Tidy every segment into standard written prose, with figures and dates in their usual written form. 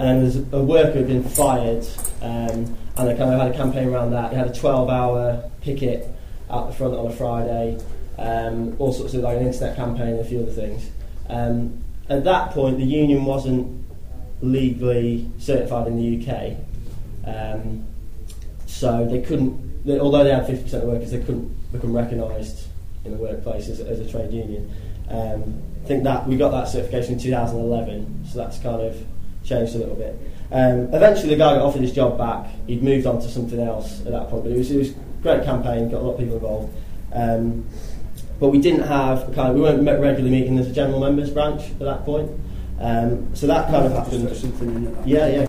then there's a worker who'd been fired, and they kind of had a campaign around that. They had a 12-hour picket out the front on a Friday, all sorts of like an internet campaign and a few other things. At that point, the union wasn't legally certified in the UK, so they couldn't. Although they had 50% of workers, they couldn't become recognised in the workplace as a trade union. I think that we got that certification in 2011, so that's kind of changed a little bit. Eventually, the guy got offered his job back. He'd moved on to something else at that point, but it was a great campaign, got a lot of people involved. But we didn't have we weren't regularly meeting as a general members branch at that point. So that kind of happened. Yeah.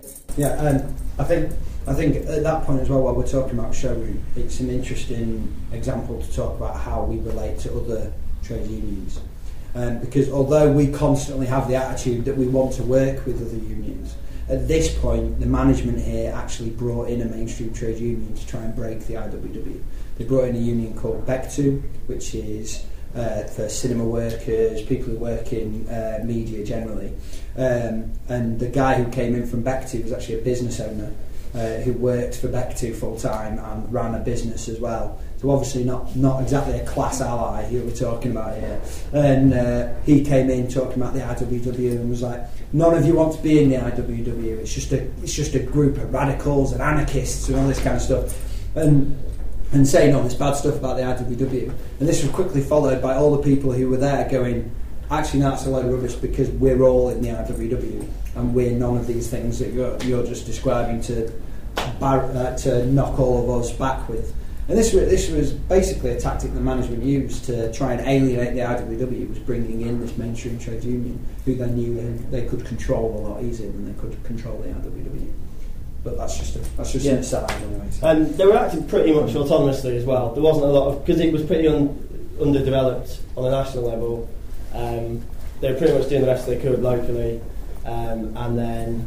I think at that point as well, while we're talking about showroom, it's an interesting example to talk about how we relate to other trade unions. Because although we constantly have the attitude that we want to work with other unions, at this point the management here actually brought in a mainstream trade union to try and break the IWW. They brought in a union called BECTU, which is for cinema workers, people who work in media generally. And the guy who came in from BECTU was actually a business owner who worked for BECTU full time and ran a business as well. So obviously not exactly a class ally who we're talking about here. And he came in talking about the IWW and was like, none of you want to be in the IWW. It's just a group of radicals and anarchists and all this kind of stuff. And saying all this bad stuff about the IWW. And this was quickly followed by all the people who were there going, actually, no, that's a load of rubbish because we're all in the IWW and we're none of these things that you're just describing to knock all of us back with. And this was basically a tactic the management used to try and alienate the IWW, was bringing in this mainstream trade union who they knew they could control a lot easier than they could control the IWW. But that's just an aside anyway. And they were acting pretty much autonomously as well. There wasn't a lot of, because it was pretty underdeveloped on a national level. They were pretty much doing the best they could locally, and then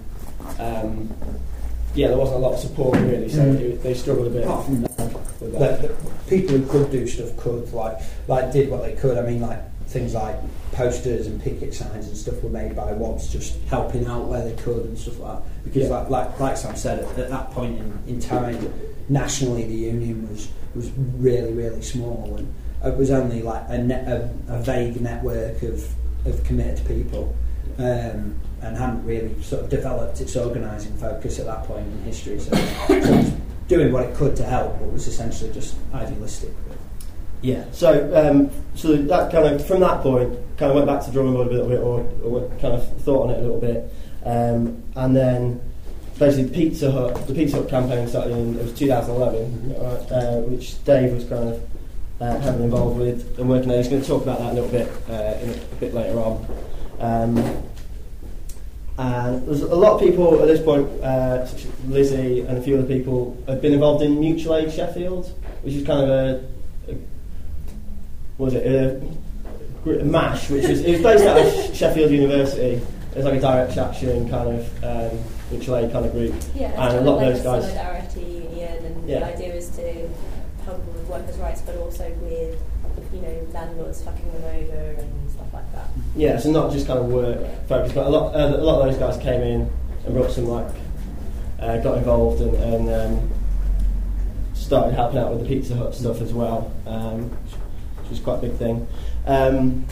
there wasn't a lot of support really. So they struggled a bit. With that. The people who could do stuff could like did what they could. I mean, like things like posters and picket signs and stuff were made by WOBs just helping out where they could and stuff like that. Because like Sam said, at that point in time, nationally the union was really, really small, and it was only like a vague network of committed people, and hadn't really sort of developed its organising focus at that point in history. So it was doing what it could to help, but was essentially just idealistic. Yeah, so that kind of, from that point, kind of went back to drawing board a little bit, or kind of thought on it a little bit, and then basically the Pizza Hut campaign started in, it was 2011, which Dave was kind of heavily involved with and working on. He's going to talk about that a little bit a bit later on. And there's a lot of people at this point, such as Lizzie and a few other people, have been involved in Mutual Aid Sheffield, which is kind of a MASH, which is, it was based out of Sheffield University. It's like a direct action kind of mutual aid kind of group. Yeah, and a lot of those guys. Solidarity Union, and the idea is to help them with workers' rights, but also with landlords fucking them over and stuff like that. Yeah, so not just kind of work focused, but a lot of those guys came in and brought some got involved and started helping out with the Pizza Hut stuff as well, which was quite a big thing. I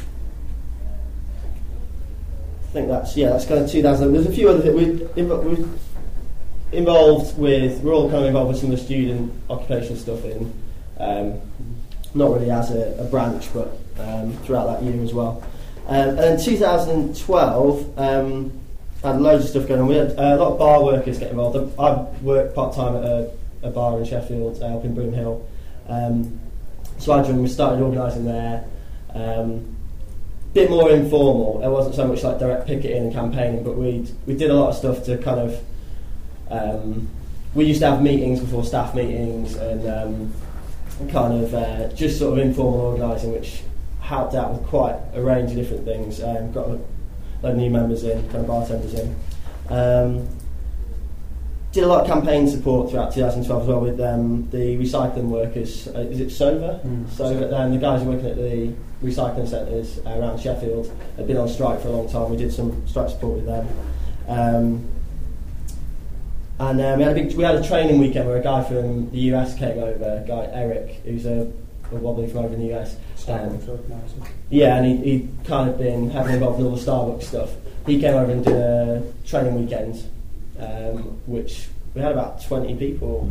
think that's kind of 2000. There's a few other things we're involved with. We're all kind of involved with some of the student occupation stuff in, not really as a branch, but throughout that year as well. And in 2012, had loads of stuff going on. We had a lot of bar workers get involved. I worked part time at a bar in Sheffield, up in Broomhill. So I joined. We started organising there. Bit more informal. It wasn't so much like direct picketing and campaigning, but we did a lot of stuff to kind of. We used to have meetings before staff meetings and kind of just sort of informal organising, which helped out with quite a range of different things. Got a load of new members in, kind of bartenders in. Did a lot of campaign support throughout 2012 as well with the recycling workers. Is it SOVA? SOVA. The guys working at the recycling centres around Sheffield had been on strike for a long time. We did some strike support with them. And we had a training weekend where a guy from the US came over, a guy Eric, who's a wobbly from over in the US. Yeah, and he'd kind of been heavily involved in all the Starbucks stuff. He came over and did a training weekend, which we had about 20 people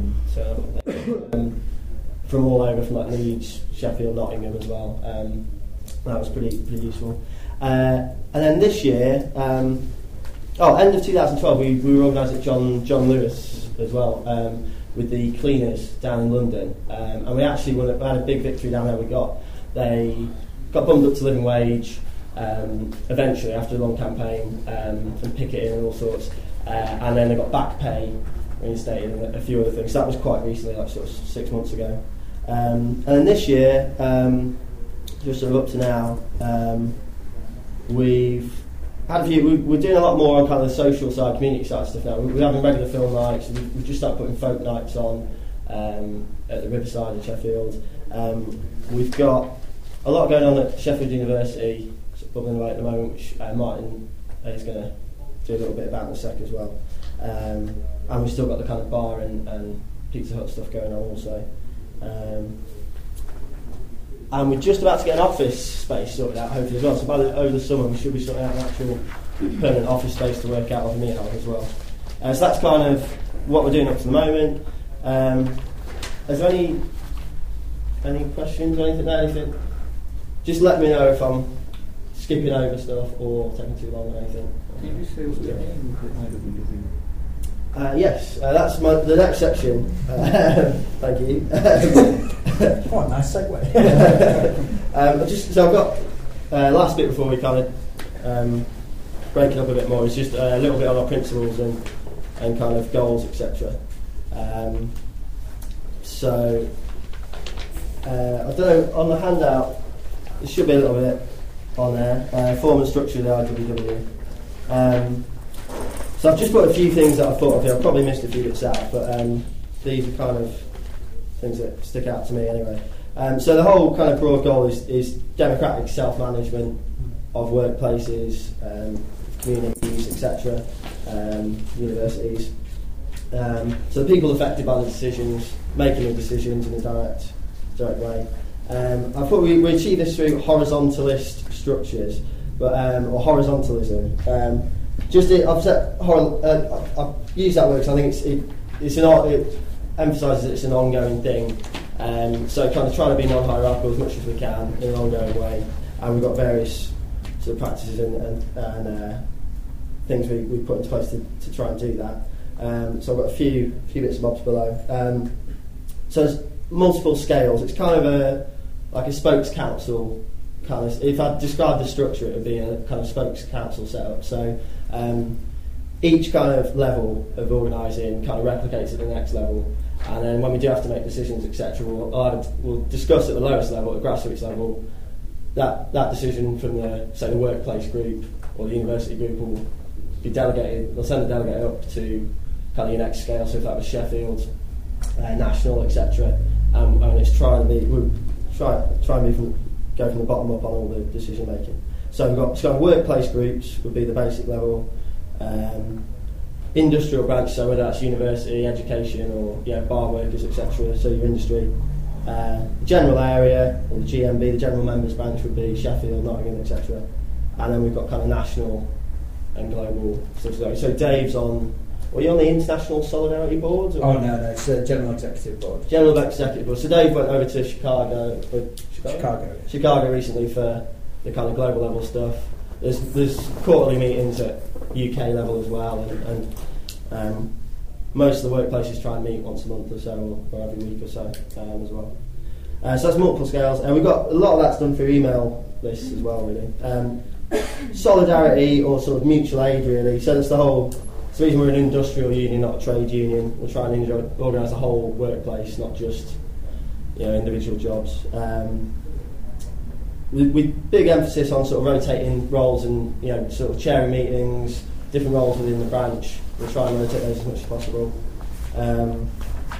from all over, from like Leeds, Sheffield, Nottingham as well. That was pretty useful. And then this year, end of 2012, we were organised at John Lewis as well, with the cleaners down in London, and we actually had a big victory down there. They got bumped up to living wage eventually after a long campaign and picketing and all sorts, and then they got back pay reinstated and a few other things. So that was quite recently, like sort of 6 months ago. And then this year, just sort of up to now, we've had a few. We're doing a lot more on kind of the social side, community side stuff now. We're having regular film nights. We've just started putting folk nights on at the Riverside in Sheffield. We've got a lot going on at Sheffield University, sort of bubbling away at the moment, which Martin is going to do a little bit about in a sec as well. And we've still got the kind of bar and Pizza Hut stuff going on also. And we're just about to get an office space sorted out, hopefully as well. So over the summer we should be sorting out an actual permanent office space to work out of the meet house as well. So that's kind of what we're doing up to the moment. Is there any questions or anything there? Anything? Just let me know if I'm skipping over stuff or taking too long or anything. Can you just say what your name is? Yes, that's the next section. Thank you. Quite a nice segue. So I've got last bit before we kind of break it up a bit more. It's just a little bit on our principles and kind of goals, etc. So I don't know, on the handout there should be a little bit on there. Form and structure of the IWW. So I've just put a few things that I thought of here. I've probably missed a few bits out, but these are kind of things that stick out to me anyway. So the whole kind of broad goal is democratic self-management of workplaces, communities, etc., universities. So the people affected by the decisions, making the decisions in a direct way. I thought we achieve this through horizontalist structures, but or horizontalism. I've used that word because I think it emphasises that it's an ongoing thing. So kind of trying to be non-hierarchical as much as we can in an ongoing way. And we've got various sort of practices and things we put into place to try and do that. So I've got a few bits and bobs below. So there's multiple scales. It's kind of like a spokes council kind of. If I describe the structure, it would be a kind of spokes council setup. So each kind of level of organising kind of replicates at the next level, and then when we do have to make decisions, etc., we'll discuss at the lowest level, at the grassroots level, that decision from the workplace group or the university group will be delegated. They'll send the delegate up to kind of your next scale. So if that was Sheffield, national, etc., and it's trying to go from the bottom up on all the decision making. So we've got workplace groups would be the basic level, industrial branch, so whether that's university, education, or bar workers, etc. So your industry, general area or the GMB, the general members branch would be Sheffield, Nottingham, etc. And then we've got kind of national and global stuff. So Dave's on. Were you on the International Solidarity Board? Oh no, it's the General Executive Board. General Executive Board. So Dave went over to Chicago recently for the kind of global level stuff. There's quarterly meetings at UK level as well, and most of the workplaces try and meet once a month or so, or every week or so as well. So that's multiple scales, and we've got a lot of that's done through email lists as well, really. Solidarity or sort of mutual aid, really. So that's the whole. It's the reason we're an industrial union, not a trade union. We're trying to organise the whole workplace, not just individual jobs. With big emphasis on sort of rotating roles and sort of chairing meetings, different roles within the branch. We'll try and rotate those as much as possible. And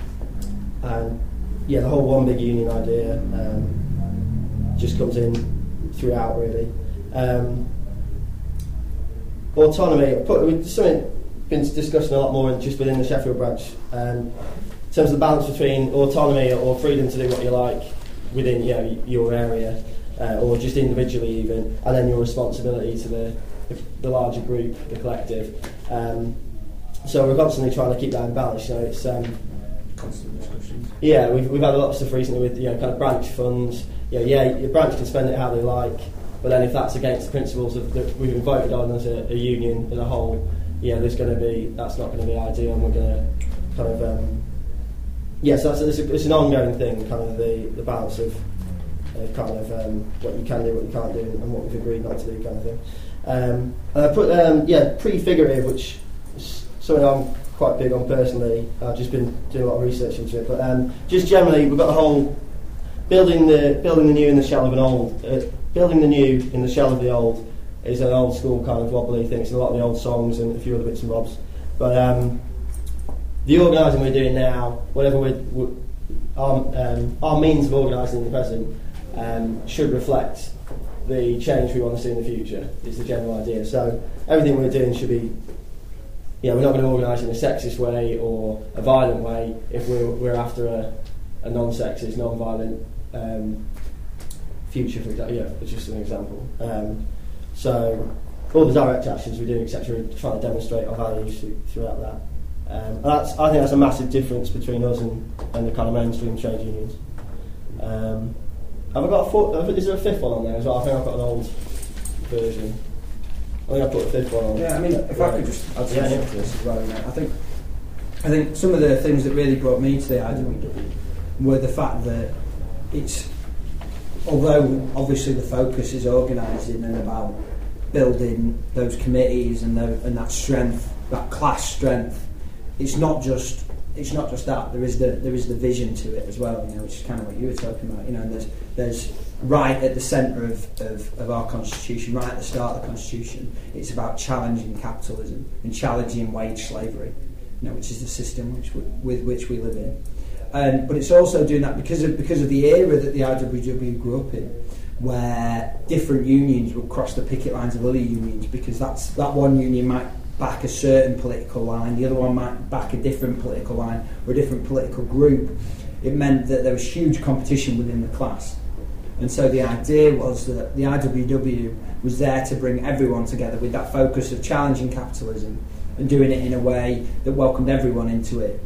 the whole one big union idea just comes in throughout, really. Autonomy. Something been discussing a lot more just within the Sheffield branch. In terms of the balance between autonomy or freedom to do what you like within your area, or just individually even, and then your responsibility to the larger group, the collective. So we're constantly trying to keep that in balance. It's constant discussions. Yeah, we've had a lot of stuff recently with kind of branch funds. Your branch can spend it how they like, but then if that's against the principles of that we've been voted on as a union as a whole, that's not going to be ideal, and we're going to kind of so it's an ongoing thing, kind of the balance of kind of what you can do, what you can't do, and what we've agreed not to do, kind of thing. And I put prefigurative, which is something I'm quite big on personally. I've just been doing a lot of research into it, but just generally we've got the whole building the new in the shell of an old. Building the new in the shell of the old is an old school kind of wobbly thing. It's a lot of the old songs and a few other bits and bobs. But the organising we're doing now, whatever our means of organising in the present, should reflect the change we want to see in the future. Is the general idea. So everything we're doing should be. We're not going to organise in a sexist way or a violent way if we're after a non-sexist, non-violent future, for example. It's just an example. So all the direct actions we're doing, etc., we're trying to demonstrate our values throughout that. I think that's a massive difference between us and the kind of mainstream trade unions. Have I got is there a fifth one on there as well? I think I've got an old version. I think I put a fifth one on. Yeah, I mean, if I could just add something to this as well. I think some of the things that really brought me to the IWW were the fact that although obviously the focus is organising and about building those committees and that strength, that class strength, it's not just that. There is the vision to it as well, which is kind of what you were talking about. And there's right at the centre of our constitution, right at the start of the constitution, it's about challenging capitalism and challenging wage slavery, which is the system with which we live in. But it's also doing that because of the era that the IWW grew up in, where different unions would cross the picket lines of other unions, because that one union might back a certain political line, the other one might back a different political line or a different political group. It meant that there was huge competition within the class. And so the idea was that the IWW was there to bring everyone together with that focus of challenging capitalism and doing it in a way that welcomed everyone into it,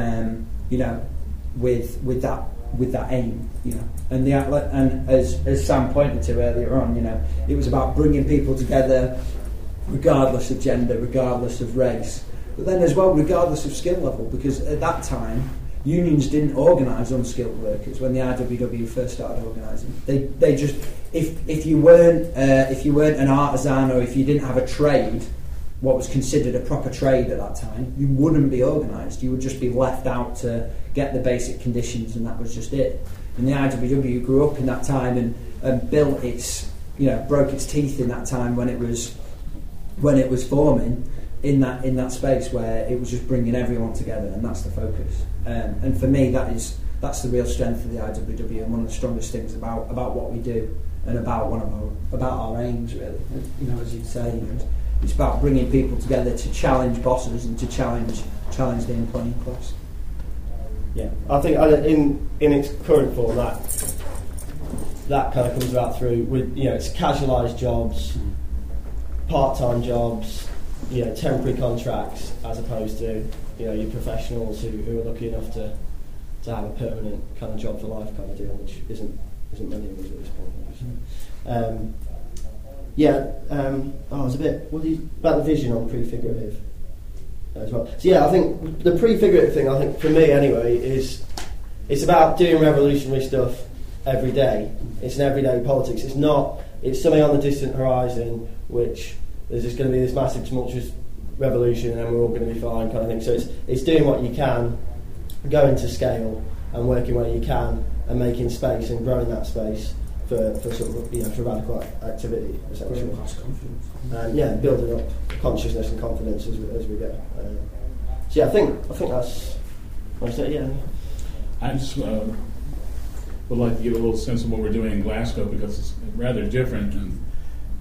with that aim, And as Sam pointed to earlier on, it was about bringing people together, regardless of gender, regardless of race, but then as well regardless of skill level, because at that time unions didn't organise unskilled workers. When the IWW first started organising, they just if you weren't an artisan, or if you didn't have a trade, what was considered a proper trade at that time, you wouldn't be organised. You would just be left out to get the basic conditions, and that was just it. And the IWW grew up in that time and built its, broke its teeth in that time when it was forming in that space where it was just bringing everyone together, and that's the focus. And for me, that's the real strength of the IWW, and one of the strongest things about what we do and about our aims, really. As you'd say, it's about bringing people together to challenge bosses and to challenge the employing class. Yeah, I think in its current form that kind of comes about through with it's casualised jobs, part-time jobs, temporary contracts, as opposed to your professionals who are lucky enough to have a permanent kind of job for life kind of deal, which isn't many of us at this point. I was a bit about the vision on prefigurative as well. So I think the prefigurative thing, I think for me anyway, is it's about doing revolutionary stuff every day. It's an everyday politics. It's something on the distant horizon, which there's just going to be this massive tumultuous revolution and then we're all going to be fine kind of thing. So it's doing what you can, going to scale and working where you can and making space and growing that space for sort of for radical activity, essentially. And building up consciousness and confidence as we go. I think that's what I say. Yeah. I just would like to give a little sense of what we're doing in Glasgow, because it's rather different, and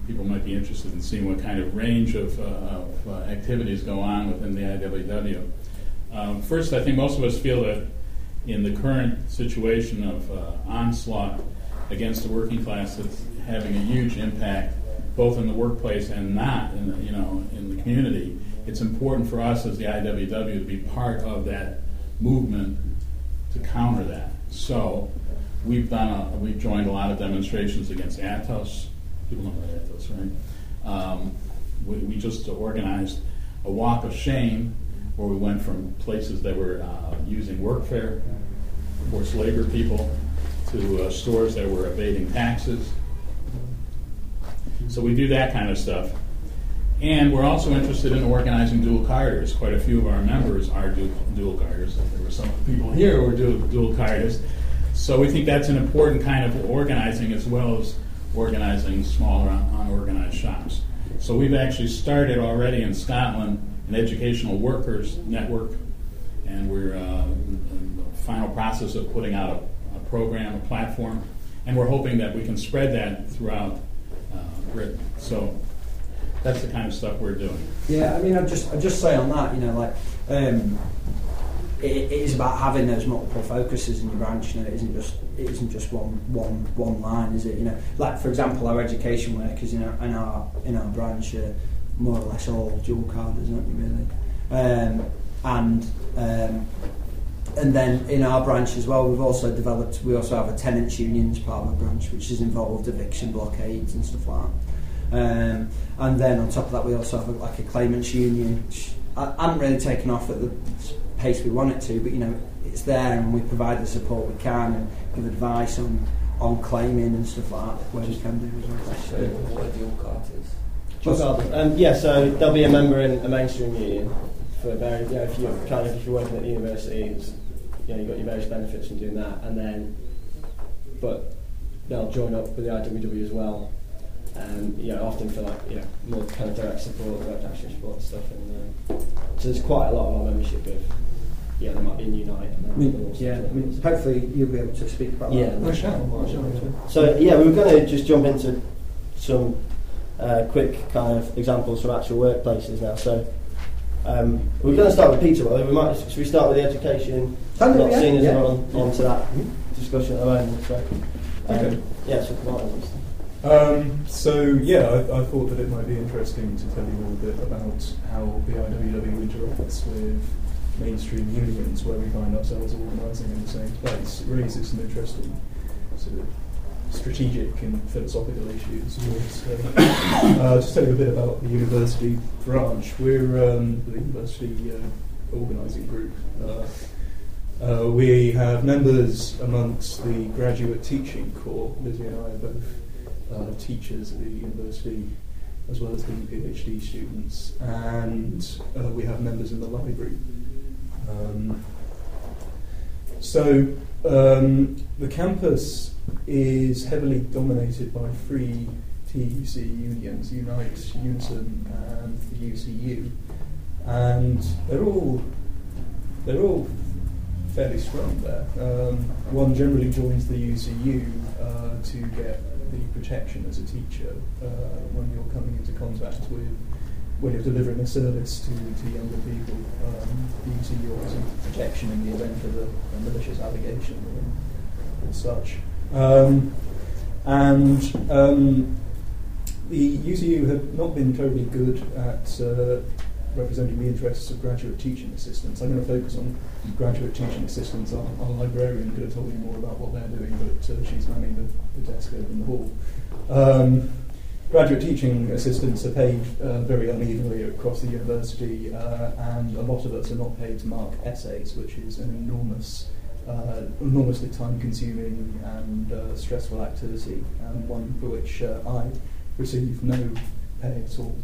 people might be interested in seeing what kind of range of activities go on within the IWW. First, I think most of us feel that in the current situation of onslaught against the working class, it's having a huge impact both in the workplace and not in the community. It's important for us as the IWW to be part of that movement to counter that. So we've joined a lot of demonstrations against Atos. People know about Atos, right? We just organized a walk of shame where we went from places that were using workfare, forced labor people, to stores that were evading taxes. So we do that kind of stuff. And we're also interested in organizing dual carders. Quite a few of our members are dual carders. There were some people here who were dual carders. So we think that's an important kind of organizing, as well as organizing smaller unorganized shops. So we've actually started already in Scotland an educational workers network, and we're in the final process of putting out a program, a platform, and we're hoping that we can spread that throughout Britain. So that's the kind of stuff we're doing. Yeah, I mean, I'd just say on that, it is about having those multiple focuses in your branch. It isn't just one line, is it? Like for example, our education workers in our branch are more or less all dual carders, aren't we, really? And then in our branch as well, we also have a tenants union as part of our branch, which is involved eviction blockades and stuff like that. And then on top of that, we also have a claimants union, which I haven't really taken off at the pace we want it to, but it's there, and we provide the support we can and give advice on claiming and stuff like that, where we can do as well. So what are dual carders? So there'll be a member in a mainstream union for various. If you're working at the university, you've got your various benefits from doing that, but they'll join up with the IWW as well. Often for more kind of direct support, direct action support and stuff. And so there's quite a lot of our membership of. There might be a Unite. Hopefully you'll be able to speak about that. I shall. So we were going to just jump into some quick kind of examples from actual workplaces now. So we're going to start with Peterborough. Should we start with the education? Not seen as we're on to that discussion at the moment. So I thought that it might be interesting to tell you a little bit about how the IWW interacts with mainstream unions where we find ourselves organising in the same place. It raises some interesting sort of strategic and philosophical issues. Just tell you a bit about the university branch. We're the university organising group. We have members amongst the graduate teaching corps. Lizzie and I are both teachers at the university, as well as being PhD students, and we have members in the library. The campus is heavily dominated by three TUC unions, Unite, Unison and the UCU, and they're all fairly strong there. One generally joins the UCU to get the protection as a teacher when you're coming into contact with, when you're delivering a service to younger people. The UCU offers protection in the event of a malicious allegation or such. The UCU have not been terribly good at representing the interests of graduate teaching assistants. I'm going to focus on graduate teaching assistants. Our librarian could have told you more about what they're doing, but she's manning the desk over in the hall. Graduate teaching assistants are paid very unevenly across the university, and a lot of us are not paid to mark essays, which is an enormously time-consuming and stressful activity, and one for which I receive no pay at all.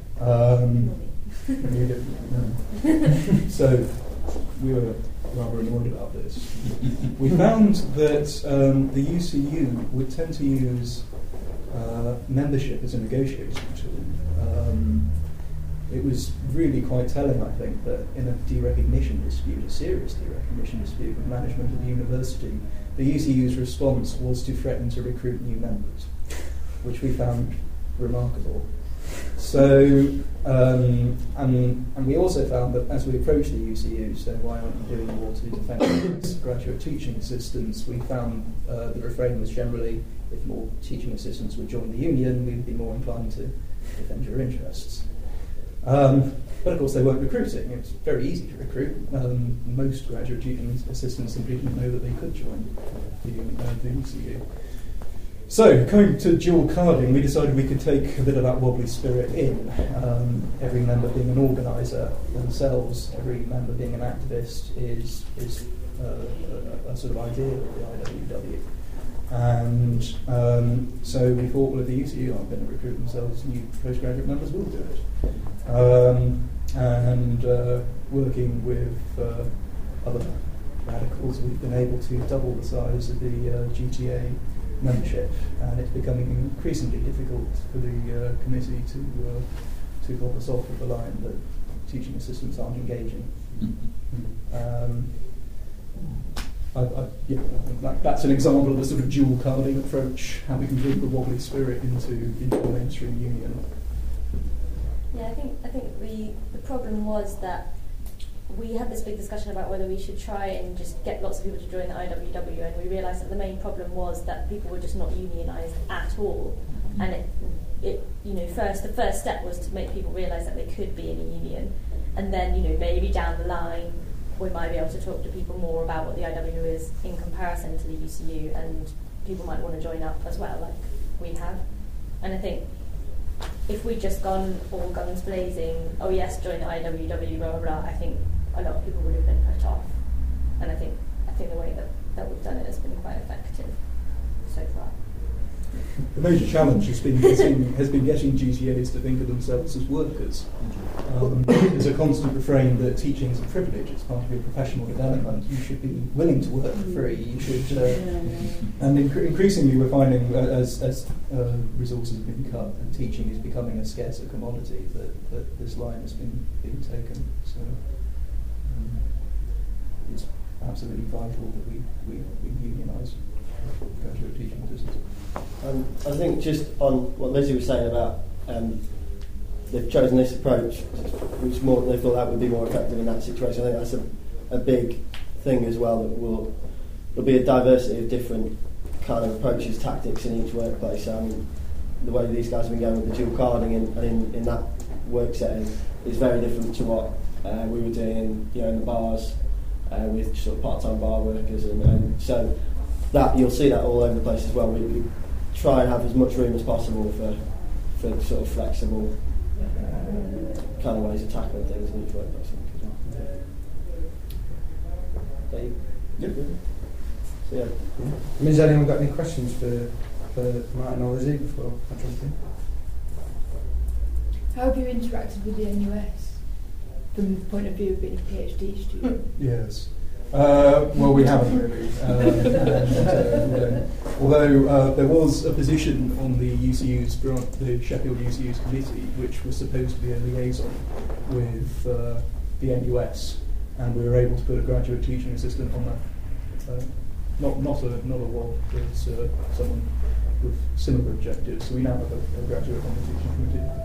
So we were rather annoyed about this. We found that the UCU would tend to use membership as a negotiating tool. It was really quite telling, I think, that in a derecognition dispute, a serious derecognition dispute with management of the university, the UCU's response was to threaten to recruit new members, which we found remarkable. So, and we also found that as we approached the UCU, so why aren't you doing more to defend graduate teaching assistants, we found the refrain was generally, if more teaching assistants would join the union, we would be more inclined to defend your interests. But of course they weren't recruiting. It's very easy to recruit. Most graduate teaching assistants simply didn't know that they could join the UCU. So, coming to dual carding, we decided we could take a bit of that wobbly spirit in. Every member being an organiser themselves, every member being an activist is a sort of ideal of the IWW. And so we thought, well, if the UCU aren't going to recruit themselves, new postgraduate members will do it. And working with other radicals, we've been able to double the size of the GTA membership, and it's becoming increasingly difficult for the committee to lock us off of the line that teaching assistants aren't engaging. I think that's an example of a sort of dual carding approach, how we can bring the wobbly spirit into the mainstream union. Yeah, I think the problem was that we had this big discussion about whether we should try and just get lots of people to join the IWW, and we realised that the main problem was that people were just not unionised at all. And it the first step was to make people realise that they could be in a union, and then maybe down the line we might be able to talk to people more about what the IW is in comparison to the UCU, and people might want to join up as well, like we have. And I think if we'd just gone all guns blazing, oh yes, join the IWW, blah blah blah, I think a lot of people would have been put off. And I think the way that we've done it has been quite effective so far. The major challenge has been getting GTAs to think of themselves as workers. There's a constant refrain that teaching is a privilege, it's part of your professional development, you should be willing to work for free, you should... and increasingly we're finding as resources have been cut and teaching is becoming a scarcer commodity that this line has been taken. So it's absolutely vital that we unionise graduate teaching assistants. I think just on what Lizzie was saying about they've chosen this approach, which more they thought that would be more effective in that situation. I think that's a big thing as well. There'll be a diversity of different kind of approaches, tactics in each workplace. The way these guys have been going with the dual carding and in that work setting is very different to what we were doing in the bars with sort of part-time bar workers, and so that you'll see that all over the place as well. We try and have as much room as possible for sort of flexible kind of ways of tackling things in each workplace. So, yeah. Has anyone got any questions for Martin or Lizzie before I jump in? How have you interacted with the NUS from the point of view of being a PhD student? Yes. Well, we haven't really. Although there was a position on the the Sheffield UCU's committee, which was supposed to be a liaison with the NUS, and we were able to put a graduate teaching assistant on that. Not a WOB, but someone with similar objectives. So we now have a graduate on the teaching committee.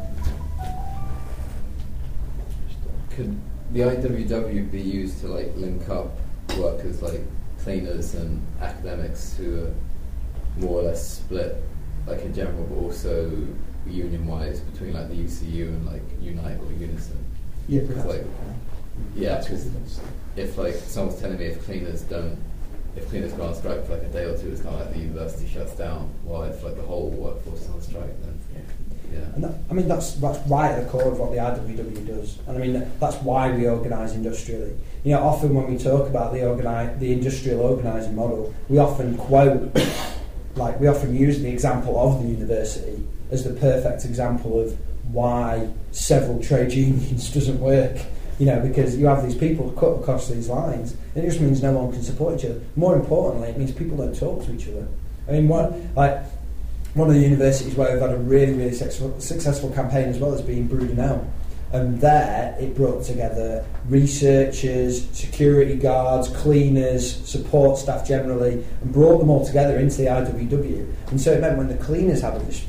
Could the IWW be used to link up workers like cleaners and academics who are more or less split, in general, but also union-wise between the UCU and Unite or Unison? Yeah, because if someone's telling me if cleaners go on strike for a day or two, it's kind of the university shuts down. While if the whole workforce is on strike, then And that's right at the core of what the IWW does, and that's why we organise industrially. Often when we talk about the industrial organising model, we often quote, we often use the example of the university as the perfect example of why several trade unions doesn't work. Because you have these people cut across these lines, and it just means no one can support each other. More importantly, it means people don't talk to each other. One of the universities where we've had a really, really successful campaign as well has been Brudenell. And there it brought together researchers, security guards, cleaners, support staff generally, and brought them all together into the IWW. And so it meant when the cleaners had a dispute,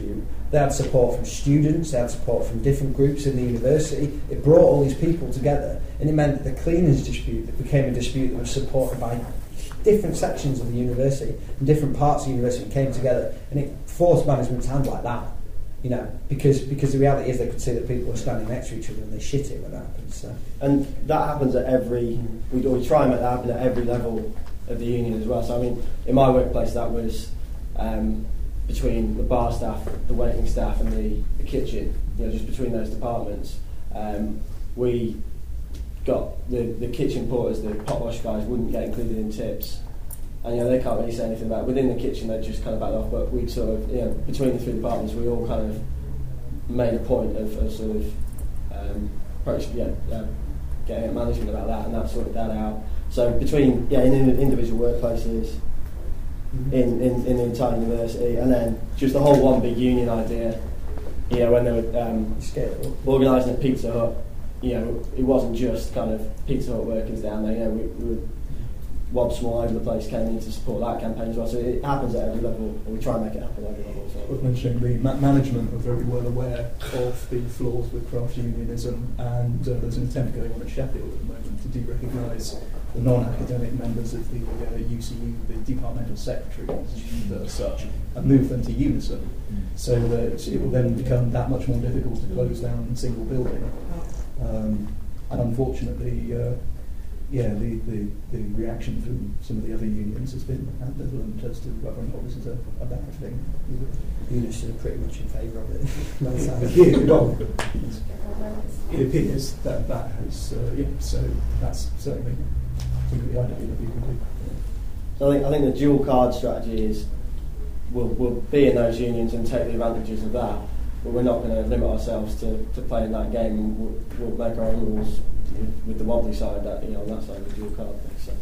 They had support from students, they had support from different groups in the university. It brought all these people together, and it meant that the cleaners dispute that became a dispute that was supported by different sections of the university and different parts of the university came together, and it forced management's hand like that, you know, because the reality is they could see that people were standing next to each other and they shit it when that happens. So. And that happens at every. We try and make that happen at every level of the union as well. So I mean, in my workplace, that was between the bar staff, the waiting staff, and the kitchen. You know, just between those departments, we got the kitchen porters, the pot wash guys, wouldn't get included in tips. And you know, they can't really say anything about it. Within the kitchen, they just kind of backed off. But we'd sort of, you know, between the three departments, we all kind of made a point of sort of getting at management about that, and that sorted that out. So between in individual workplaces, in the entire university, and then just the whole one big union idea. You know, when they were organising at Pizza Hut, you know, it wasn't just kind of Pizza Hut workers down there. You know, we were Wobs from all over the place came in to support that campaign as well. So it happens at every level, and we try and make it happen at every level as well. Worth mentioning, the management are very well aware of the flaws with craft unionism, and there's an attempt going on at Sheffield at the moment to de-recognise the non-academic members of the UCU, the departmental secretaries as such, and move them to unison, so that it will then become that much more difficult to close down a single building. And unfortunately, the reaction from some of the other unions has been ambivalent as to whether or not this is a bad thing. Unions are pretty much in favour of it. It appears that has, so that's certainly something the IWW can do. So I think the dual card strategy is we'll be in those unions and take the advantages of that, but we're not going to limit ourselves to playing that game, and we'll make our own rules with the wobbly side, that, you know, on that side of the dual card thing.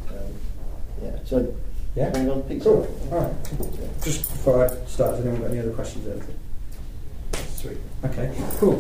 So going on Pizza. Cool. All right. Just before I start, has anyone got any other questions or anything? Sweet. Okay. Cool.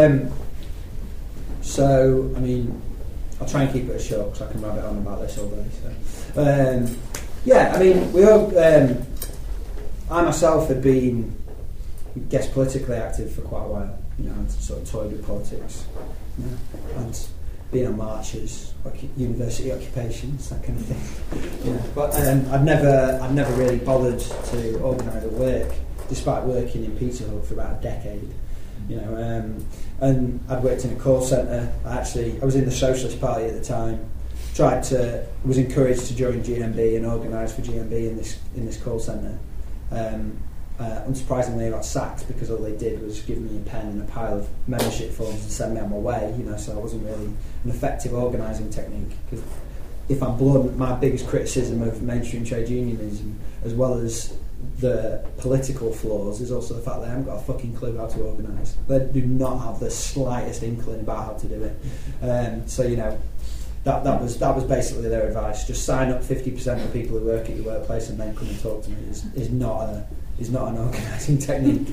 So I mean, I'll try and keep it short because I can rabbit on about this all day. So I mean, we all. I myself had been, I guess, politically active for quite a while. You know, I'd sort of toyed with politics. And being on marches, university occupations, that kind of thing. But I'd never really bothered to organise or work, despite working in Pizza Hut for about a decade. You know, and I'd worked in a call centre. I was in the Socialist Party at the time. Was encouraged to join GMB and organise for GMB in this call centre. Unsurprisingly, I got sacked because all they did was give me a pen and a pile of membership forms and send me on my way. You know, so I wasn't really an effective organising technique. Because if I'm blunt, my biggest criticism of mainstream trade unionism, as well as the political flaws, is also the fact that they haven't got a fucking clue how to organise. They do not have the slightest inkling about how to do it. So you know, that was basically their advice. Just sign up 50% of the people who work at your workplace and then come and talk to me. Is not an organising technique.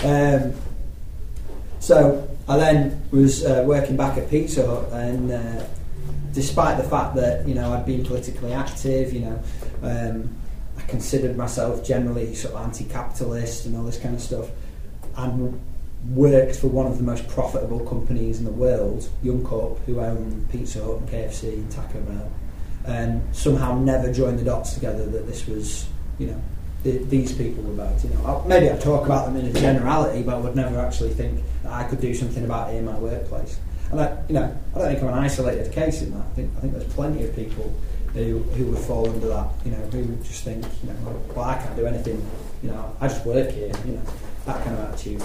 So I then was working back at Pizza Hut, and despite the fact that, you know, I'd been politically active, you know, I considered myself generally sort of anti-capitalist and all this kind of stuff, and worked for one of the most profitable companies in the world, Young Corp, who own Pizza Hut and KFC and Taco Bell, and somehow never joined the dots together that this was, you know, these people were bad. You know, maybe I'd talk about them in a generality, but I would never actually think that I could do something about it in my workplace. And I don't think I'm an isolated case in that. I think there's plenty of people who would fall under that. You know, who would just think, you know, well, I can't do anything. You know, I just work here. You know, that kind of attitude.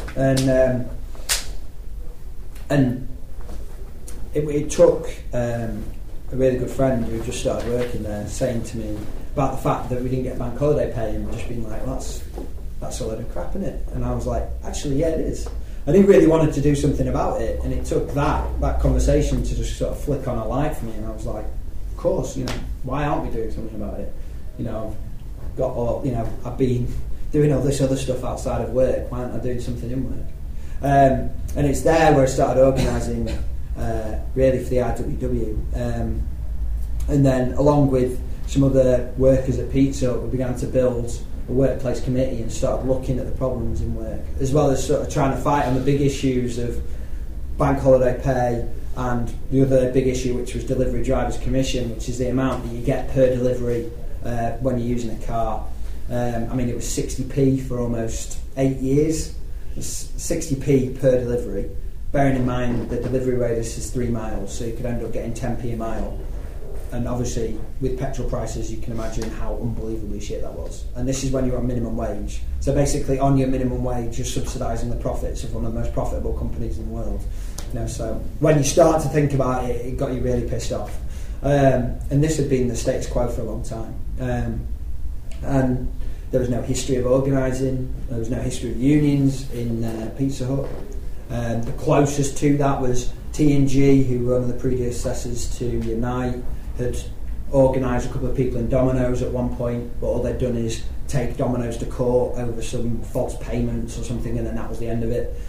And it took a really good friend who just started working there saying to me about the fact that we didn't get bank holiday pay, and just being like, well, that's a load of crap, isn't it? And I was like, actually, yeah, it is. I didn't really wanted to do something about it, and it took that conversation to just sort of flick on a light for me, and I was like, of course, you know, why aren't we doing something about it? You know, I've been doing all this other stuff outside of work, why aren't I doing something in work? And it's there where I started organising really for the IWW, and then along with some other workers at Pizza Hut, we began to build a workplace committee and started looking at the problems in work, as well as sort of trying to fight on the big issues of bank holiday pay and the other big issue, which was delivery drivers' commission, which is the amount that you get per delivery when you're using a car. I mean, it was 60p for almost 8 years. It's 60p per delivery. Bearing in mind the delivery radius is 3 miles, so you could end up getting 10p a mile. And obviously, with petrol prices, you can imagine how unbelievably shit that was. And this is when you're on minimum wage. So basically, on your minimum wage, you're subsidising the profits of one of the most profitable companies in the world. You know, so when you start to think about it, it got you really pissed off. And this had been the status quo for a long time. And there was no history of organising. There was no history of unions in Pizza Hut. The closest to that was T&G, who were one of the predecessors to Unite, had organised a couple of people in Domino's at one point, but all they'd done is take Domino's to court over some false payments or something, and then that was the end of it.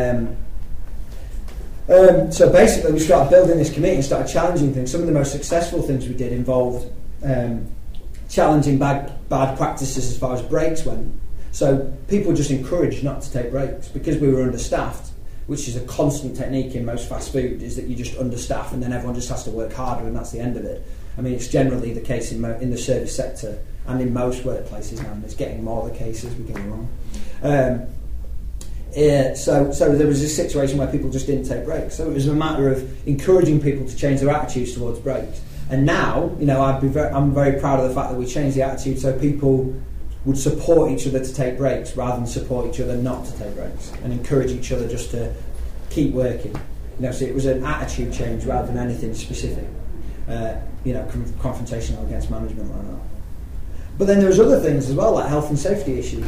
So basically, we started building this committee and started challenging things. Some of the most successful things we did involved challenging bad practices as far as breaks went. So people just encouraged not to take breaks because we were understaffed, which is a constant technique in most fast food, is that you just understaff and then everyone just has to work harder and that's the end of it. I mean, it's generally the case in the service sector and in most workplaces now, and it's getting more the case as we go along. So there was this situation where people just didn't take breaks. So it was a matter of encouraging people to change their attitudes towards breaks. And now, you know, I'm very proud of the fact that we changed the attitude so people would support each other to take breaks rather than support each other not to take breaks, and encourage each other just to keep working. You know, so it was an attitude change rather than anything specific, confrontational against management like that. But then there was other things as well, like health and safety issues.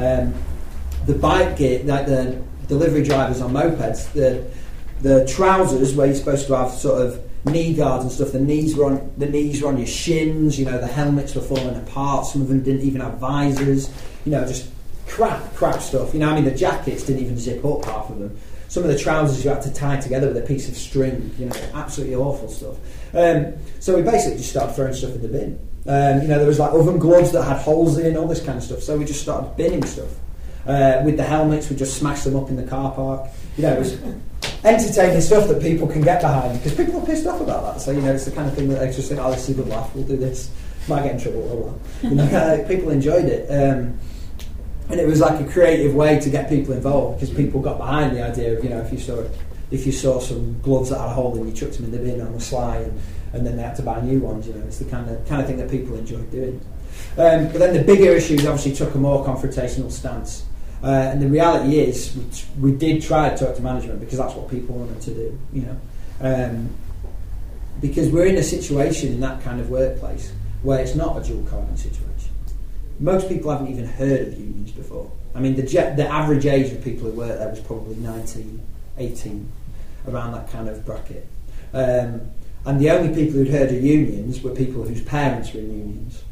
The bike gear, like the delivery drivers on mopeds, the trousers where you're supposed to have sort of knee guards and stuff, the knees were on your shins, you know, the helmets were falling apart, some of them didn't even have visors, you know, just crap stuff. You know, I mean, the jackets didn't even zip up, half of them. Some of the trousers you had to tie together with a piece of string, you know, absolutely awful stuff. So we basically just started throwing stuff in the bin. You know, there was like oven gloves that had holes in, all this kind of stuff, so we just started binning stuff. With the helmets, we just smashed them up in the car park. You know, it was entertaining stuff that people can get behind because people are pissed off about that. So, you know, it's the kind of thing that they just think, oh, this is a good laugh, we'll do this. Might get in trouble, oh well. You know, people enjoyed it. And it was like a creative way to get people involved because people got behind the idea of, you know, if you saw some gloves that had a hole in, you chucked them in the bin on the sly and then they had to buy new ones. You know, it's the kind of thing that people enjoyed doing. But then the bigger issues obviously took a more confrontational stance. And the reality is, we did try to talk to management because that's what people wanted to do, you know. Because we're in a situation in that kind of workplace where it's not a dual carding situation. Most people haven't even heard of unions before. I mean, the average age of people who work there was probably 19, 18, around that kind of bracket. And the only people who'd heard of unions were people whose parents were in unions.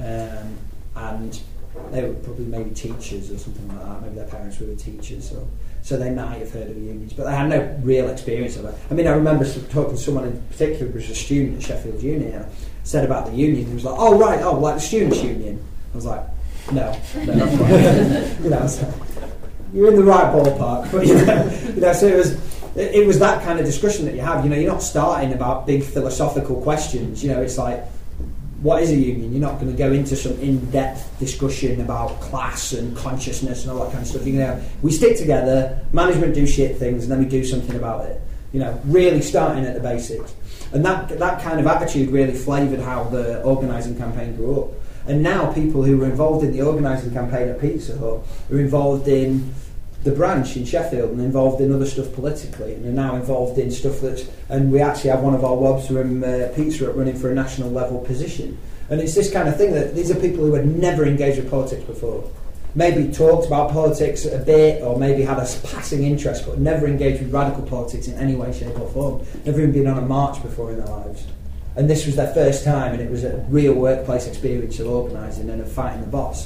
And they were probably maybe teachers or something like that. Maybe their parents were teachers, so they might have heard of unions, but they had no real experience of it. I mean, I remember talking to someone in particular who was a student at Sheffield Uni, and said about the union. He was like, "Oh right, like the students' union." I was like, "No, that's right." You know, so you're in the right ballpark, but you know, so it was that kind of discussion that you have. You know, you're not starting about big philosophical questions. You know, it's like, what is a union? You're not going to go into some in-depth discussion about class and consciousness and all that kind of stuff. You know, we stick together, management do shit things, and then we do something about it. You know, really starting at the basics. And that kind of attitude really flavoured how the organising campaign grew up. And now people who were involved in the organising campaign at Pizza Hut are involved in the branch in Sheffield and involved in other stuff politically, and are now involved in stuff and we actually have one of our WOBs from Pizza Hut running for a national level position. And it's this kind of thing that these are people who had never engaged with politics before. Maybe talked about politics a bit, or maybe had a passing interest, but never engaged with radical politics in any way, shape or form. Never even been on a march before in their lives. And this was their first time, and it was a real workplace experience of organising and of fighting the boss.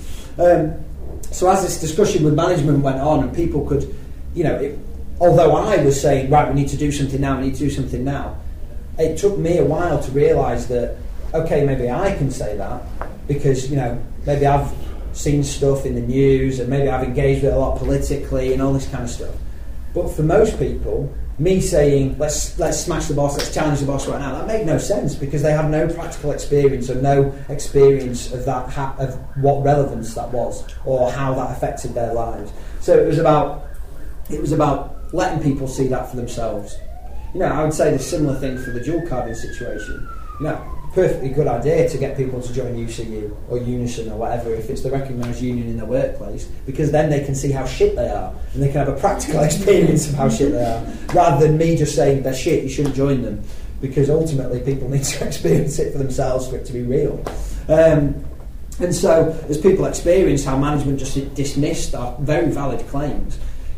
So as this discussion with management went on, and people could, you know, although I was saying, right, we need to do something now, it took me a while to realise that, okay, maybe I can say that, because, you know, maybe I've seen stuff in the news, and maybe I've engaged with it a lot politically and all this kind of stuff. But for most people, me saying, let's smash the boss, let's challenge the boss right now, that made no sense, because they have no practical experience or no experience of that of what relevance that was or how that affected their lives. So it was about letting people see that for themselves. I would say the similar thing for the dual carding situation. Perfectly good idea to get people to join UCU or Unison or whatever if it's the recognised union in their workplace, because then they can see how shit they are and they can have a practical experience of how shit they are, rather than me just saying they're shit, you shouldn't join them, because ultimately people need to experience it for themselves for it to be real. And so as people experience how management just dismissed our very valid claims,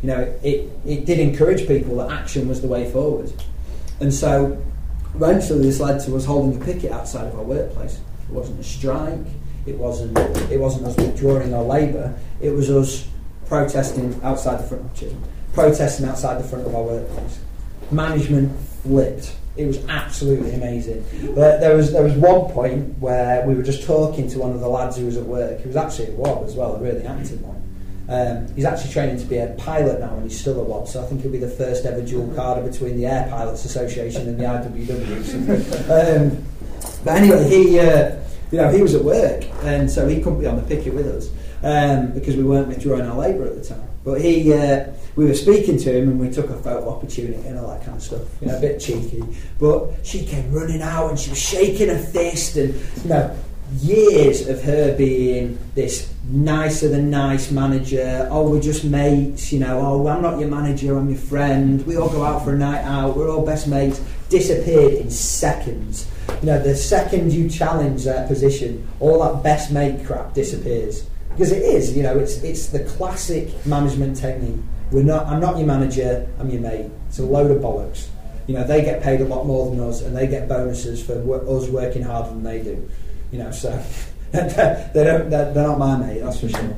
it did encourage people that action was the way forward. And so eventually this led to us holding a picket outside of our workplace. It wasn't a strike, it wasn't us withdrawing our labour, it was us protesting outside the front of our workplace. Management flipped. It was absolutely amazing. But there was one point where we were just talking to one of the lads who was at work. He was actually a WOB as well, a really active one. He's actually training to be a pilot now, and he's still a WOB, so I think he'll be the first ever dual carder between the Air Pilots Association and the IWW. But anyway, he was at work, and so he couldn't be on the picket with us because we weren't withdrawing our labour at the time. But we were speaking to him, and we took a photo opportunity and all that kind of stuff, a bit cheeky. But she came running out, and she was shaking her fist, and years of her being this nicer than nice manager. Oh, we're just mates, oh, I'm not your manager, I'm your friend, we all go out for a night out, we're all best mates, disappeared in seconds. The second you challenge their position, all that best mate crap disappears, because it is, it's the classic management technique. I'm not your manager, I'm your mate. It's a load of bollocks. They get paid a lot more than us, and they get bonuses for us working harder than they do. So they're not my mate, that's for sure.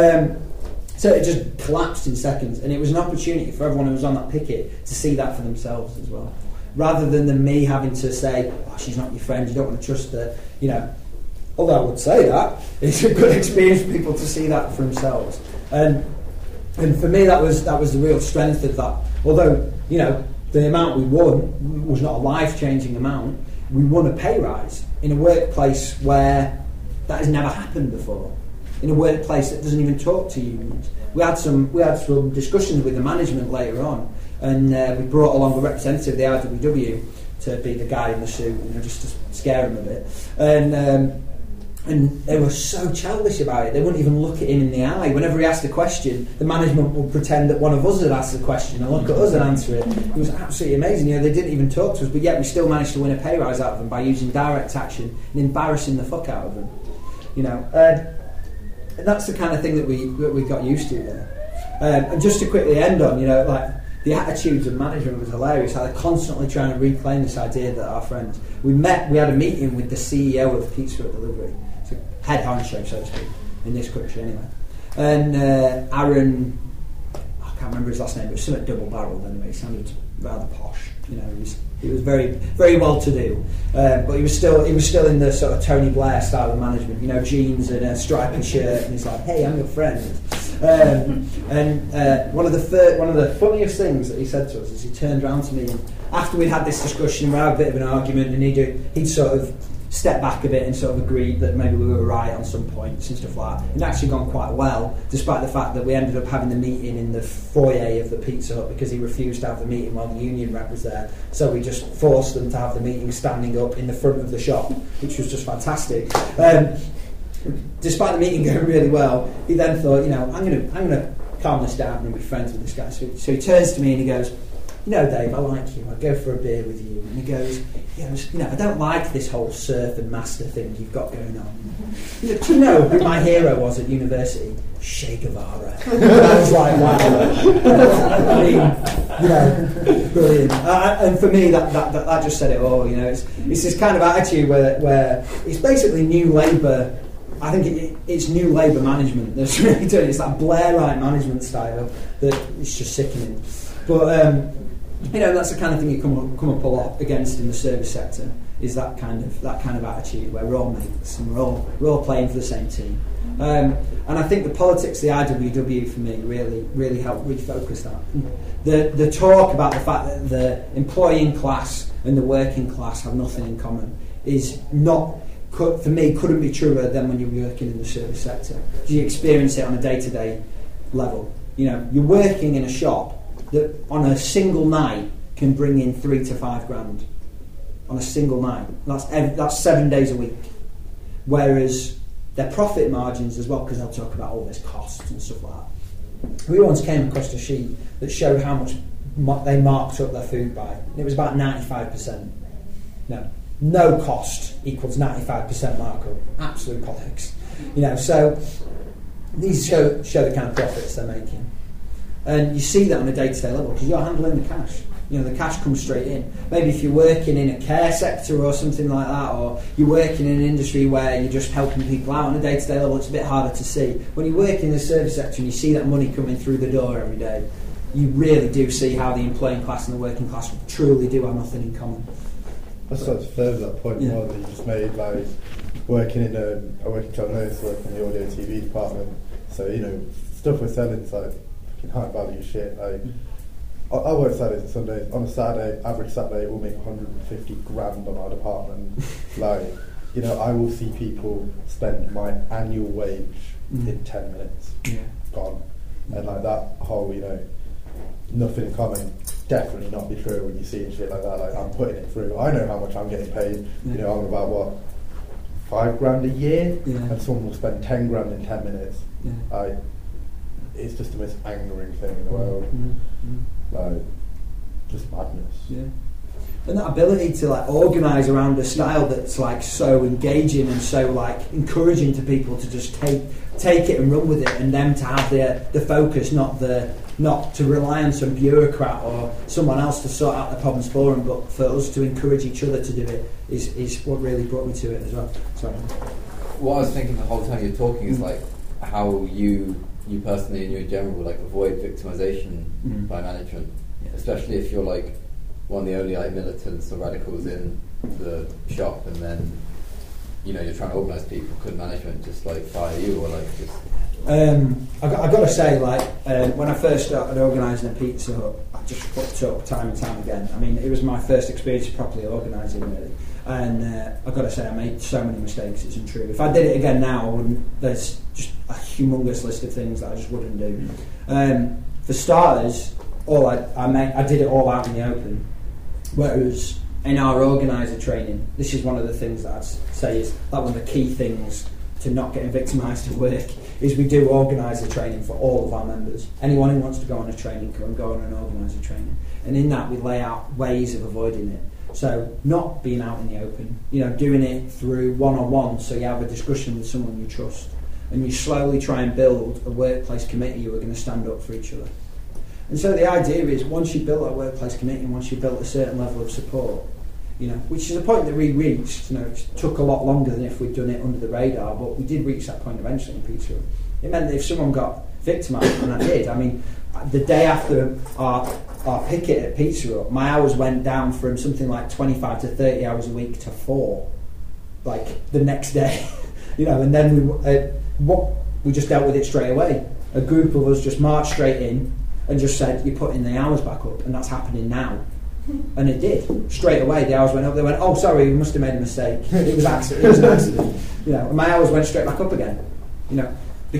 So it just collapsed in seconds, and it was an opportunity for everyone who was on that picket to see that for themselves as well, rather than me having to say, oh, she's not your friend, you don't want to trust her. Although I would say that, it's a good experience for people to see that for themselves. And for me, that was the real strength of that. Although the amount we won was not a life-changing amount, we won a pay rise in a workplace where that has never happened before, in a workplace that doesn't even talk to unions. We had some discussions with the management later on, and we brought along a representative of the IWW to be the guy in the suit, just to scare him a bit. And they were so childish about it. They wouldn't even look at him in the eye. Whenever he asked a question, the management would pretend that one of us had asked the question and look at us and answer it. It was absolutely amazing. They didn't even talk to us, but yet we still managed to win a pay rise out of them by using direct action and embarrassing the fuck out of them. And that's the kind of thing that we got used to there. And just to quickly end on, the attitudes of management was hilarious. How they're constantly trying to reclaim this idea that our friends. We had a meeting with the CEO of Pizza Hut Delivery. It's a head honcho, so to speak, in this country anyway. And Aaron, I can't remember his last name, but it was something double-barreled anyway. He sounded rather posh. He was very, very well to do, but he was still in the sort of Tony Blair style of management. Jeans and a stripy shirt, and he's like, "Hey, I'm your friend." And one of the funniest things that he said to us is he turned around to me, and after we'd had this discussion, we had a bit of an argument, and he'd sort of stepped back a bit and sort of agreed that maybe we were right on some points and stuff like that. It'd actually gone quite well, despite the fact that we ended up having the meeting in the foyer of the Pizza Hut because he refused to have the meeting while the union rep was there. So we just forced them to have the meeting standing up in the front of the shop, which was just fantastic. Despite the meeting going really well, he then thought, I'm going to calm this down and be friends with this guy. So he turns to me and he goes, Dave, I like you. I'll go for a beer with you. And he goes, I don't like this whole surf and master thing you've got going on. Do you know who my hero was at university? Che Guevara. And I was like, wow. Brilliant. And for me, that just said it all. It's this kind of attitude where it's basically New Labour. I think it's New Labour management that's really doing it. It's that Blairite management style that it's just sickening. But that's the kind of thing you come up a lot against in the service sector. is that kind of attitude where we're all mates and we're all playing for the same team. And I think the politics of the IWW for me really helped refocus that. The talk about the fact that the employing class and the working class have nothing in common is not, for me, couldn't be truer than when you're working in the service sector. You experience it on a day-to-day level. You know, you're working in a shop that on a single night can bring in 3 to 5 grand. On a single night. That's 7 days a week. Whereas their profit margins as well, because they'll talk about all this costs and stuff like that. We once came across a sheet that showed how much they marked up their food by. It was about 95%. No cost equals 95% markup. Absolute bollocks. You know, so these show the kind of profits they're making. And you see that on a day-to-day level because you're handling the cash. You know, the cash comes straight in. Maybe if you're working in a care sector or something like that, or you're working in an industry where you're just helping people out on a day-to-day level, it's a bit harder to see. When you work in the service sector and you see that money coming through the door every day, you really do see how the employing class and the working class truly do have nothing in common. I just like to further that point more that you just made, like working in I work in John Lewis, working in the audio TV department, so you know, stuff we're selling is like fucking high value shit. Like I work Saturdays and Sundays. On a Saturday, average Saturday, we'll make 150 grand on our department. Like, you know, I will see people spend my annual wage in 10 minutes. Gone. And like that whole, you know, nothing in common, definitely not be true when you see shit like that. Like, I'm putting it through. I know how much I'm getting paid. You know, I'm about, what, 5 grand a year? And someone will spend 10 grand in 10 minutes. It's just the most angering thing in the world. Like, just madness. And that ability to like organise around a style that's like so engaging and so like encouraging to people to just take it and run with it, and them to have the focus, not to rely on some bureaucrat or someone else to sort out the problems for them, but for us to encourage each other to do it is what really brought me to it as well. Sorry. What I was thinking the whole time you're talking is like how you personally and you in general like avoid victimization by management, especially if you're like one of the only like militants or radicals in the shop, and then you know you're trying to organise people. Could management just like fire you or like just? I've got to say, like when I first started organising a Pizza Hut, I just fucked up time and time again. I mean, it was my first experience properly organising, really. And I've got to say, I made so many mistakes, it's untrue. If I did it again now, I wouldn't. There's just a humongous list of things that I just wouldn't do. For starters, I did it all out in the open. Whereas in our organiser training, this is one of the things that I'd say is like one of the key things to not getting victimised at work, is we do organiser training for all of our members. Anyone who wants to go on a training can go on an organiser training. And in that we lay out ways of avoiding it. So not being out in the open, you know, doing it through one-on-one, so you have a discussion with someone you trust, and you slowly try and build a workplace committee who are going to stand up for each other. And so the idea is, once you build a workplace committee, and once you built a certain level of support, you know, which is a point that we reached, you know, it took a lot longer than if we'd done it under the radar, but we did reach that point eventually in Pizza Hut. It meant that if someone got victimised, and I did, I mean, the day after our picket at Pizza Hut, my hours went down from something like 25 to 30 hours a week to 4, like the next day, you know, and then we just dealt with it straight away. A group of us just marched straight in and just said, you're putting the hours back up, and that's happening now. And it did. Straight away the hours went up. They went, oh sorry, we must have made a mistake. It was an accident. You know, and my hours went straight back up again. You know,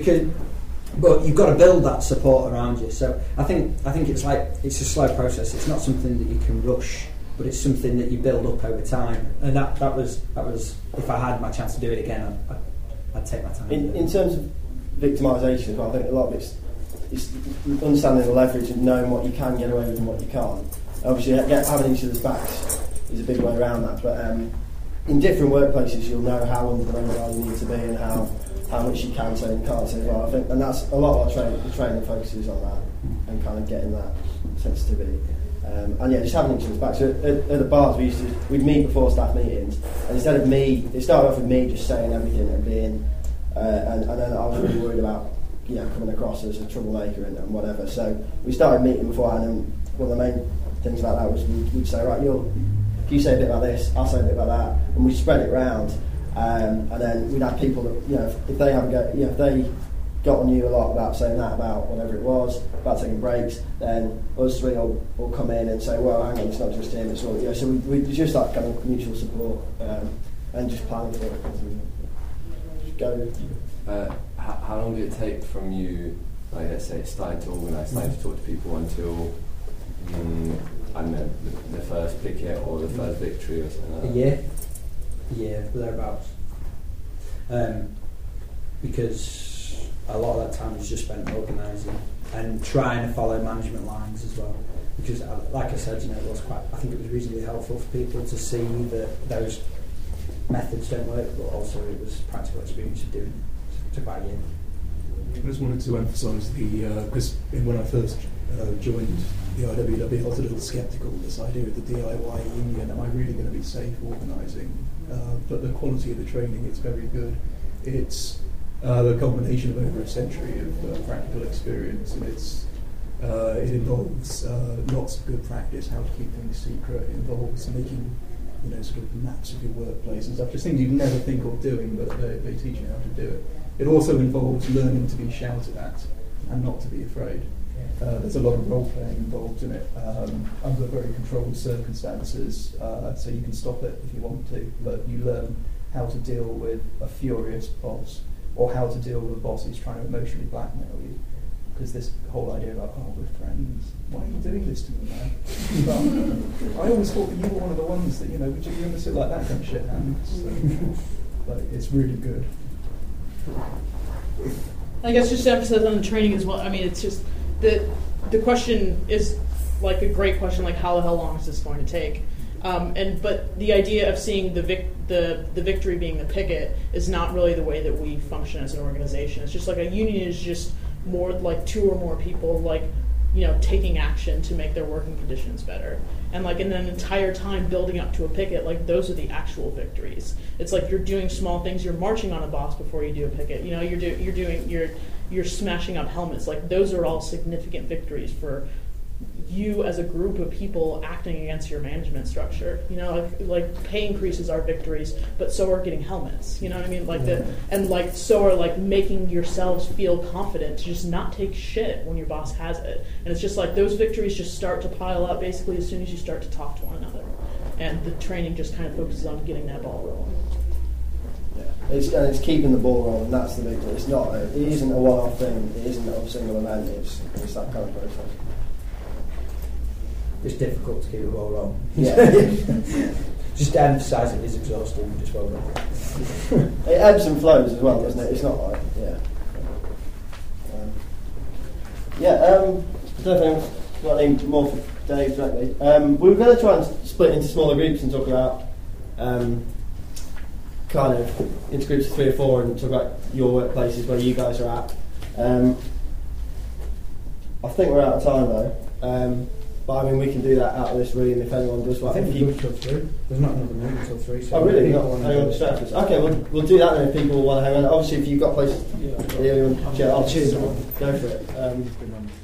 but you've got to build that support around you. So I think it's a slow process. It's not something that you can rush, but it's something that you build up over time. And that was if I had my chance to do it again, I'd take my time. In terms of victimisation, I think a lot of it's understanding the leverage and knowing what you can get away with and what you can't. Obviously, having each other's backs is a big way around that. But in different workplaces, you'll know how under the radar you need to be and how much you can say and can't say as well. I think, and that's a lot of our training focuses on that and kind of getting that sensitivity. And yeah, just having each other's backs. So at the bars, we'd meet before staff meetings, and instead of me, it started off with me just saying everything and being, and then I was really worried about, you know, coming across as a troublemaker and whatever. So we started meeting beforehand, and one of the main things about that was we'd say, right, you're if you say a bit about this, I'll say a bit about that, and we spread it around. And then we'd have people that, if they have a go, if they got on you a lot about saying that about whatever it was, about taking breaks, then us three will come in and say, well, hang on, it's not just him, it's all, so we just like kind of mutual support and just planning for it. Just go. How long did it take from you, like let's say, starting to organise, starting to talk to people until, I don't know, the first picket or the first victory or something like that? A year, thereabouts. Because a lot of that time was just spent organising and trying to follow management lines as well. Because, like I said, it was I think it was reasonably helpful for people to see that those methods don't work, but also it was practical experience of doing it. So it took about a year. I just wanted to emphasise because when I first joined the IWW, I was a little sceptical of this idea of the DIY union. Am I really going to be safe organising? But the quality of the training is very good. It's the combination of over a century of practical experience, and it involves lots of good practice, how to keep things secret. It involves making sort of maps of your workplace and stuff, just things you'd never think of doing, but they teach you how to do it. It also involves learning to be shouted at and not to be afraid. There's a lot of role playing involved in it under very controlled circumstances, so you can stop it if you want to, but you learn how to deal with a furious boss, or how to deal with a boss who's trying to emotionally blackmail you. Because this whole idea about, we're friends, why are you doing this to me, man? But I always thought that you were one of the ones that, would you ever sit like that kind of shit, and so, it's really good. I guess just to emphasize on the training as well, I mean, it's just, the question is like a great question, like how the hell long is this going to take? But the idea of seeing the victory being the picket is not really the way that we function as an organization. It's just like a union is just more like two or more people taking action to make their working conditions better. And like in an entire time building up to a picket, like those are the actual victories. It's like you're doing small things. You're marching on a boss before you do a picket. You're smashing up helmets. Like those are all significant victories for you as a group of people acting against your management structure. Like pay increases are victories, but so are getting helmets. You know what I mean? So are making yourselves feel confident to just not take shit when your boss has it. And it's just like those victories just start to pile up basically as soon as you start to talk to one another. And the training just kind of focuses on getting that ball rolling. Yeah, it's keeping the ball rolling. That's the victory. It isn't a one-off thing. It isn't a single event. It's that kind of process. It's difficult to keep the ball rolling. Yeah. Just to emphasise it is exhausting, just well done. It ebbs and flows as well, doesn't it? It's not like, I don't know if anyone's got any more for Dave directly. We were going to try and split into smaller groups and talk about kind of into groups of 3 or 4 and talk about your workplaces where you guys are at. I think we're out of time though. But I mean, we can do that out of this room if anyone does. I think we're good till 3. There's not another meeting till 3. So oh, really? Not anyone distract us? Okay, we'll do that then if people want to hang on. Obviously, if you've got places, I'll choose. Go for it.